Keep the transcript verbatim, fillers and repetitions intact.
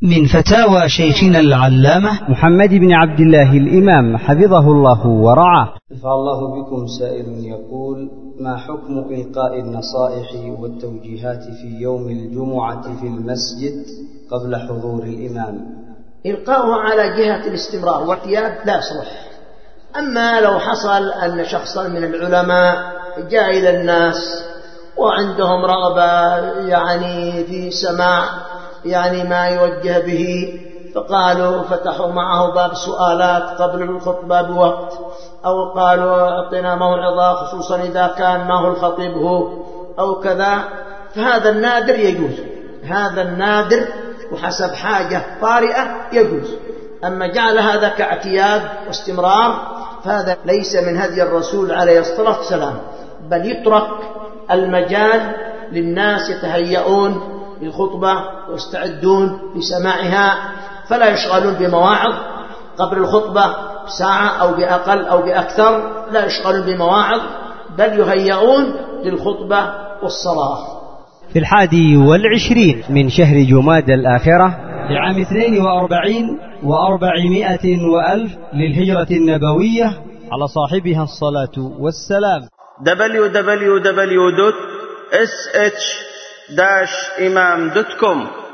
من فتاوى شيخنا العلامة محمد بن عبد الله الإمام حفظه الله ورعاه. نفع الله بكم. سائل يقول: ما حكم إلقاء النصائح والتوجيهات في يوم الجمعة في المسجد قبل حضور الإمام؟ إلقاؤه على جهة الاستمرار واعتياد لا يصلح. أما لو حصل أن شخصا من العلماء جاء إلى الناس وعندهم رغبة يعني في سماع يعني ما يوجه به، فقالوا فتحوا معه باب سؤالات قبل الخطبة بوقت، أو قالوا أعطنا موعظة خصوصا إذا كان ما هو الخطيب هو أو كذا، فهذا النادر يجوز، هذا النادر وحسب حاجة طارئة يجوز. أما جعل هذا كاعتياد واستمرار فهذا ليس من هدي الرسول عليه الصلاة والسلام، بل يترك المجال للناس يتهيئون للخطبة ويستعدون لسماعها، فلا يشغلون بمواعظ قبل الخطبة ساعة أو بأقل أو بأكثر، لا يشغلون بمواعظ بل يهيئون للخطبة والصلاة. في الحادي والعشرين من شهر جماد الآخرة لعام اثنين وأربعين وأربعمائة وألف للهجرة النبوية على صاحبها الصلاة والسلام. دبليو دبليو دبليو دوت اس اتش داش امام دوت كوم